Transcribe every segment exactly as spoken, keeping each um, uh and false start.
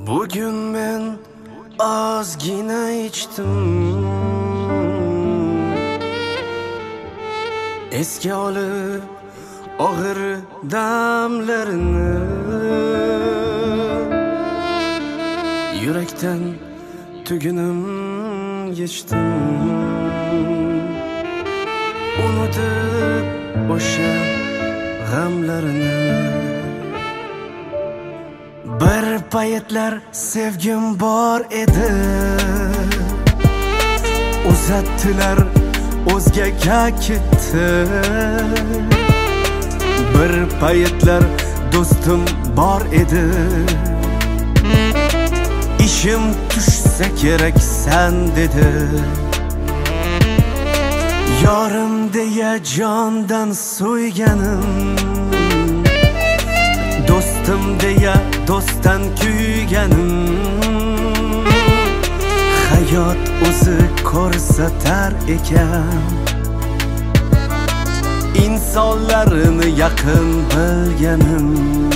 Bugün men ozgina ichdim, esga olib og'ir damlarini, yurakdan tugunim yechdim, unutib o'sha g'amlarini. Bir paytlar sevgim bor edi, uzatdilar o'zgaga ketdi. Bir paytlar do'stim bor edi, ishim tushsa kerak san dedi. Yorim deya jondan so'yganim, do'stim deya do'stdan kuyganim, hayot o'zi ko'rsatar ekan insonlarini yaqin bilganim.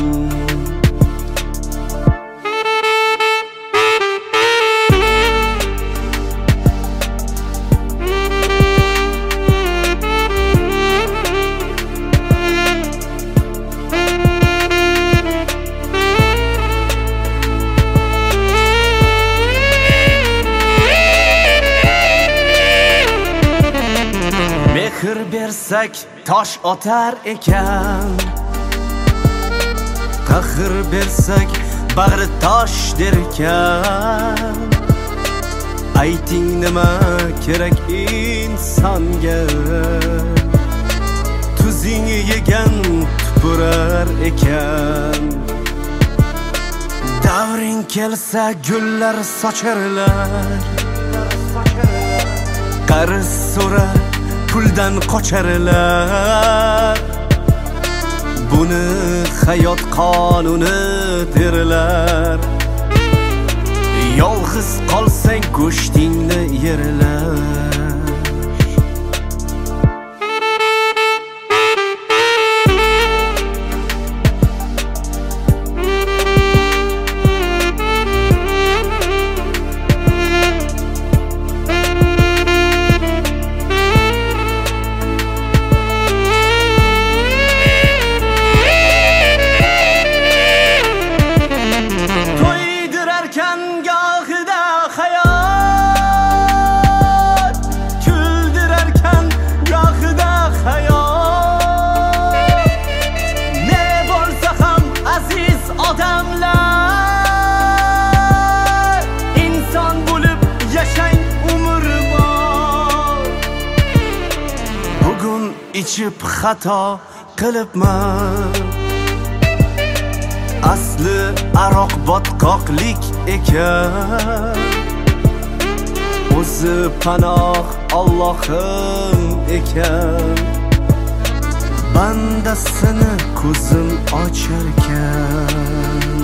Mehr bersak tosh otar ekan, qahr bersak bag'ri tosh derkan. Ayting nima kerak insonga, tuzing yegan tupurar ekan. Davring kelsa gullar sochirlar, qarz so'rar puldan qocharlar. Buni hayot qonuni derlar. Yolg'iz qolsang go'shtingni yerlar. İçip xato qilibman, asli aroq botqoqlik ekan. O'zi panoh Allohim ekan, bandasini ko'zim ocharkan.